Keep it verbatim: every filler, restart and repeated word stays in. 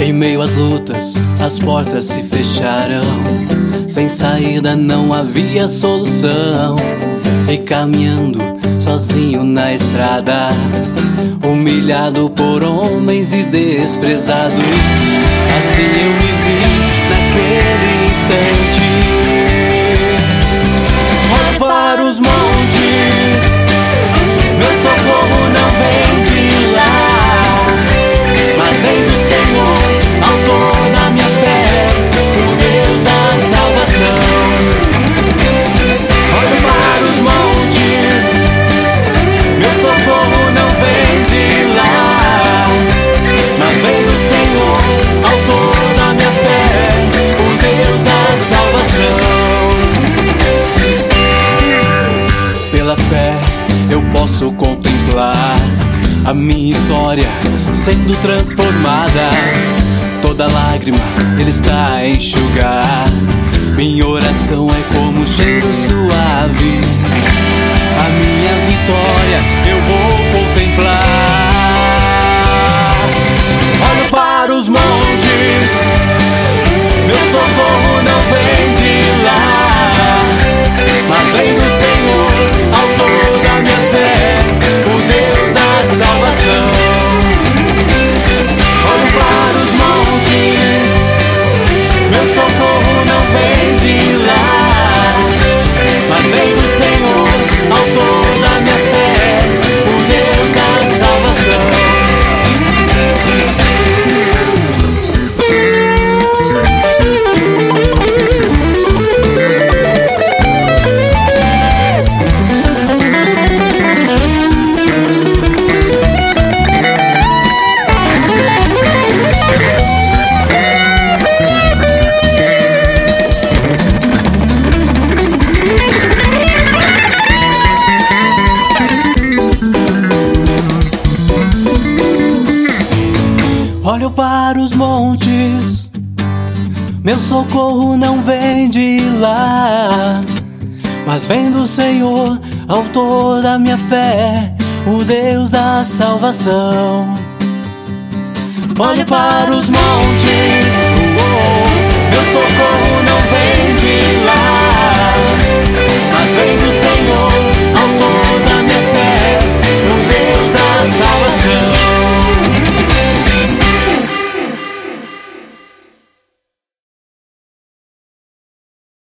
Em meio às lutas, as portas se fecharam. Sem saída não havia solução. E caminhando sozinho na estrada, humilhado por homens e desprezado, assim eu me vi naquele instante. Olho para os montes, meu socorro não vem de lá, mas vem do Senhor, autor da minha fé, o Deus da salvação. Olho para os montes, meu socorro não vem de lá, mas vem do Senhor, autor da minha fé, o Deus da salvação. Pela fé eu posso contemplar a minha história sendo transformada. Toda lágrima Ele está a enxugar. Minha oração é como um cheiro suave. A minha vitória eu vou contemplar. Olho para os montes, meu socorro não vem de lá, mas vem do Senhor, autor da minha fé, o Deus da salvação. Olho para os montes, meu socorro não vem de lá, mas vem do Senhor, autor da minha fé, o Deus da salvação. Olho para os montes, meu socorro não vem de lá, mas vem do Senhor, autor da minha fé, o Deus da salvação. Olho para os montes, oh, meu socorro não vem de lá, mas vem do